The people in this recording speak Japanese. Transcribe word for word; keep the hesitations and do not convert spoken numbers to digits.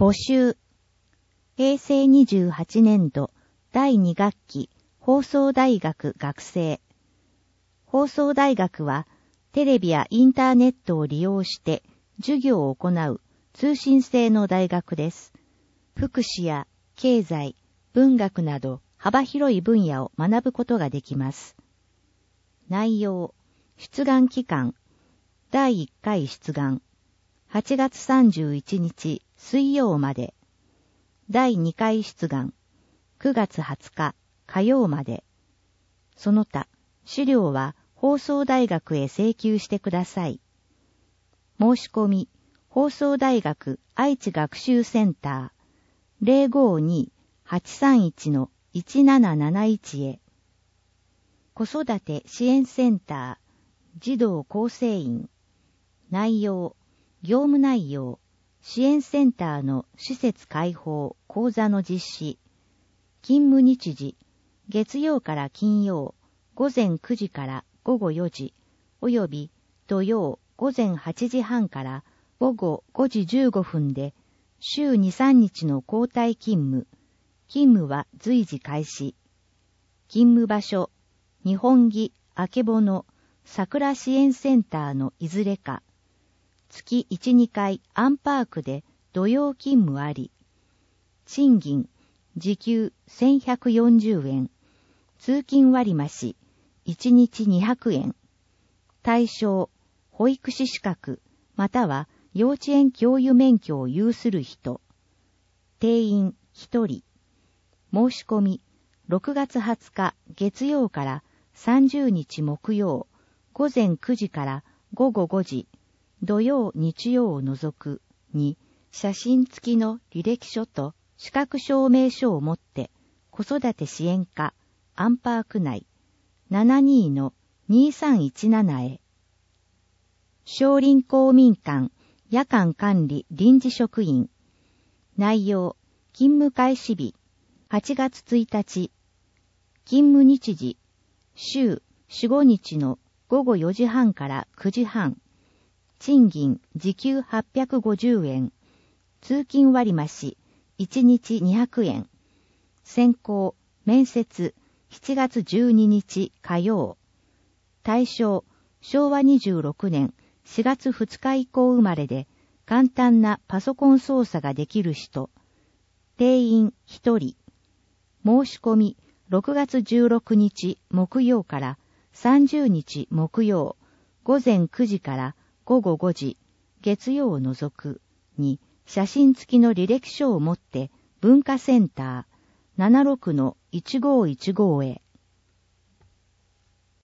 募集。へいせいにじゅうはちねんどだいに学期放送大学学生。放送大学はテレビやインターネットを利用して授業を行う通信制の大学です。福祉や経済、文学など幅広い分野を学ぶことができます。内容、出願期間、だいいっかい出願、はちがつさんじゅういちにち水曜まで。だいにかい出願、くがつはつか火曜まで。その他、資料は放送大学へ請求してください。申し込み、放送大学愛知学習センター ゼロごに はちさんいち のいちなななないち へ。子育て支援センター児童構成員。内容、業務内容、支援センターの施設開放、講座の実施。勤務日時、月曜から金曜、ごぜんくじからごごよじ、および土曜ごぜんはちじはんからごごごじじゅうごふんで、週に、さんにちの交代勤務。勤務は随時開始。勤務場所、日本木、あけぼの、桜支援センターのいずれか。月いち、にかいアンパークで土曜勤務あり。賃金、時給せんひゃくよんじゅうえん。通勤割増、いちにちにひゃくえん。対象、保育士資格、または幼稚園教諭免許を有する人。定員ひとり。申し込み、ろくがつはつか月曜からさんじゅうにち木曜、ごぜんくじからごごごじ、土曜日曜を除くに、写真付きの履歴書と資格証明書を持って子育て支援課アンパーク内 ななにのにさんいちなな へ。小林公民館夜間管理臨時職員。内容、勤務開始日はちがつついたち。勤務日時、週よん、ごにちのごごよじはんからくじはん。賃金時給はっぴゃくごじゅうえん。通勤割増いちにちにひゃくえん。選考、面接しちがつじゅうににち火曜。対象、しょうわにじゅうろくねんしがつふつか以降生まれで簡単なパソコン操作ができる人。定員ひとり。申し込みろくがつじゅうろくにち木曜からさんじゅうにち木曜、ごぜんくじからごごごじ、月曜を除くに、写真付きの履歴書を持って文化センター ななじゅうろくのいちごいちご へ。